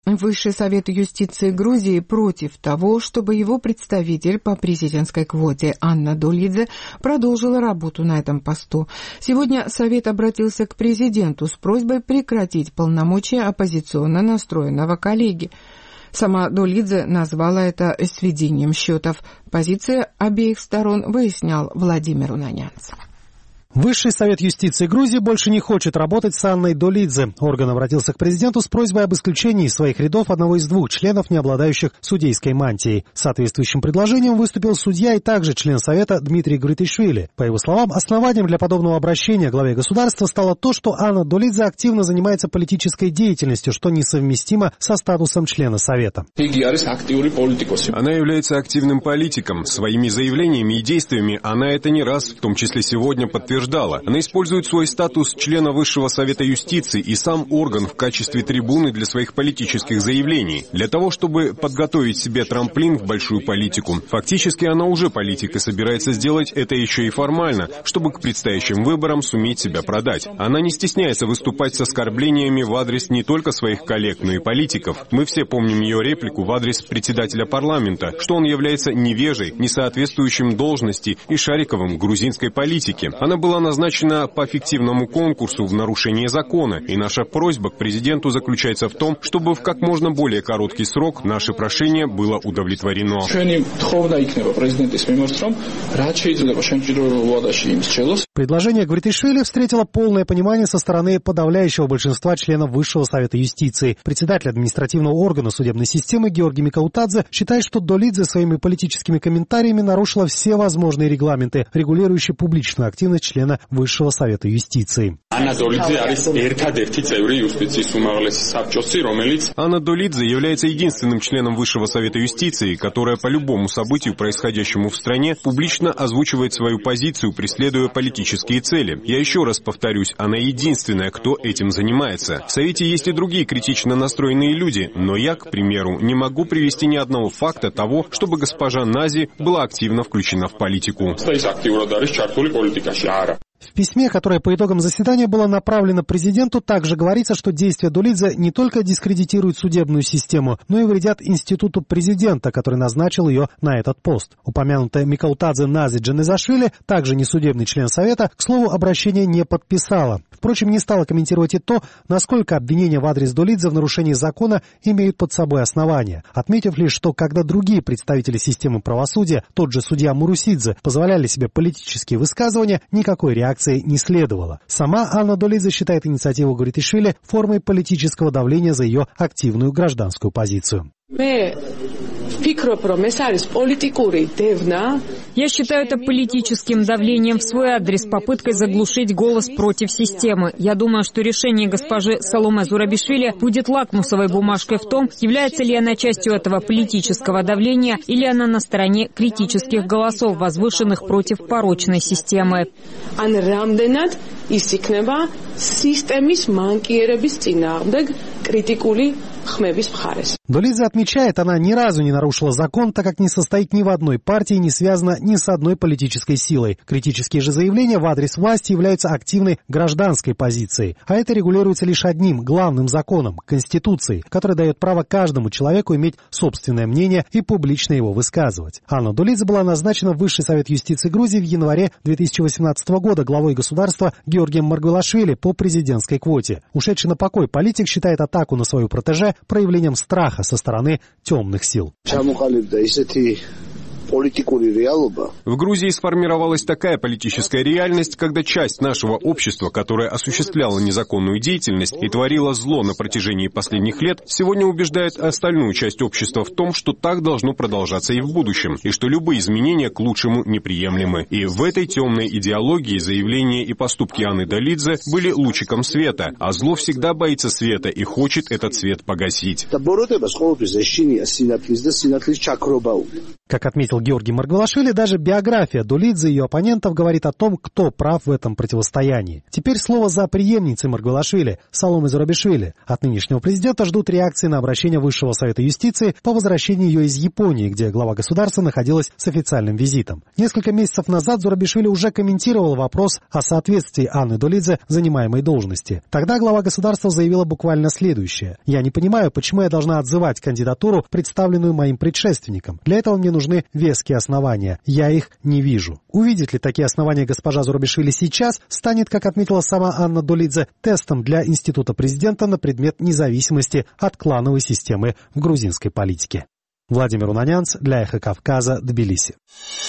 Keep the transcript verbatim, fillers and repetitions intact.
Высший совет юстиции Грузии против того, чтобы его представитель по президентской квоте Анна Долидзе продолжила работу на этом посту. Сегодня совет обратился к президенту с просьбой прекратить полномочия оппозиционно настроенного коллеги. Сама Долидзе назвала это сведением счетов. Позиции обеих сторон выяснял Владимир Унанянц. Высший совет юстиции Грузии больше не хочет работать с Анной Долидзе. Орган обратился к президенту с просьбой об исключении из своих рядов одного из двух членов, не обладающих судейской мантией. С соответствующим предложением выступил судья и также член совета Дмитрий Гвритишвили. По его словам, основанием для подобного обращения к главе государства стало то, что Анна Долидзе активно занимается политической деятельностью, что несовместимо со статусом члена совета. Она является активным политиком. Своими заявлениями и действиями она это не раз, в том числе сегодня, подтверждала. Она использует свой статус члена Высшего совета юстиции и сам орган в качестве трибуны для своих политических заявлений, для того, чтобы подготовить себе трамплин в большую политику. Фактически она уже политик и собирается сделать это еще и формально, чтобы к предстоящим выборам суметь себя продать. Она не стесняется выступать с оскорблениями в адрес не только своих коллег, но и политиков. Мы все помним ее реплику в адрес председателя парламента, что он является невежей, несоответствующим должности и Шариковым в грузинской политике. Она была назначена по фиктивному конкурсу в нарушение закона, и наша просьба к президенту заключается в том, чтобы в как можно более короткий срок наше прошение было удовлетворено. Предложение Гвритишвили встретило полное понимание со стороны подавляющего большинства членов Высшего совета юстиции. Председатель административного органа судебной системы Георгий Микаутадзе считает, что Долидзе своими политическими комментариями нарушила все возможные регламенты, регулирующие публичную активность члена Высшего совета юстиции. Анна Долидзе является единственным членом Высшего совета юстиции, которая по любому событию, происходящему в стране, публично озвучивает свою позицию, преследуя политические цели. Я еще раз повторюсь, она единственная, кто этим занимается. В Совете есть и другие критично настроенные люди, но я, к примеру, не могу привести ни одного факта того, чтобы госпожа Нази была активно включена в политику. В письме, которое по итогам заседания было направлено президенту, также говорится, что действия Долидзе не только дискредитируют судебную систему, но и вредят институту президента, который назначил ее на этот пост. Упомянутая Микаутадзе Нази Джанезашвили, также несудебный член Совета, к слову, обращение не подписала. Впрочем, не стала комментировать и то, насколько обвинения в адрес Долидзе в нарушении закона имеют под собой основания, отметив лишь, что когда другие представители системы правосудия, тот же судья Мурусидзе, позволяли себе политические высказывания, никакой реакции не следовало. Сама Анна Долидзе считает инициативу Гвритишвили формой политического давления за ее активную гражданскую позицию. Я считаю это политическим давлением в свой адрес, попыткой заглушить голос против системы. Я думаю, что решение госпожи Саломе Зурабишвили будет лакмусовой бумажкой в том, является ли она частью этого политического давления или она на стороне критических голосов, возвышенных против порочной системы. Долидзе отмечает, она ни разу не нарушила закон, так как не состоит ни в одной партии, не связана ни с одной политической силой. Критические же заявления в адрес власти являются активной гражданской позицией. А это регулируется лишь одним главным законом – Конституцией, который дает право каждому человеку иметь собственное мнение и публично его высказывать. Анна Долидзе была назначена в Высший совет юстиции Грузии в январе две тысячи восемнадцатого года главой государства Георгием Маргвелашвили по президентской квоте. Ушедший на покой политик считает атаку на свою протеже проявлением страха со стороны темных сил. В Грузии сформировалась такая политическая реальность, когда часть нашего общества, которая осуществляла незаконную деятельность и творила зло на протяжении последних лет, сегодня убеждает остальную часть общества в том, что так должно продолжаться и в будущем, и что любые изменения к лучшему неприемлемы. И в этой темной идеологии заявления и поступки Анны Долидзе были лучиком света, а зло всегда боится света и хочет этот свет погасить. Как отметил отметил Георгий Маргвелашвили, даже биография Дулидзе и ее оппонентов говорит о том, кто прав в этом противостоянии. Теперь слово за преемницей Маргвелашвили, Саломе Зурабишвили. От нынешнего президента ждут реакции на обращение Высшего совета юстиции по возвращению ее из Японии, где глава государства находилась с официальным визитом. Несколько месяцев назад Зурабишвили уже комментировал вопрос о соответствии Анны Дулидзе занимаемой должности. Тогда глава государства заявила буквально следующее. «Я не понимаю, почему я должна отзывать кандидатуру, представленную моим предшественником. Для этого мне нужны веские основания. Я их не вижу». Увидит ли такие основания госпожа Зурабишвили сейчас, станет, как отметила сама Анна Дулидзе, тестом для института президента на предмет независимости от клановой системы в грузинской политике. Владимир Унанянц для Эхо Кавказа, Тбилиси.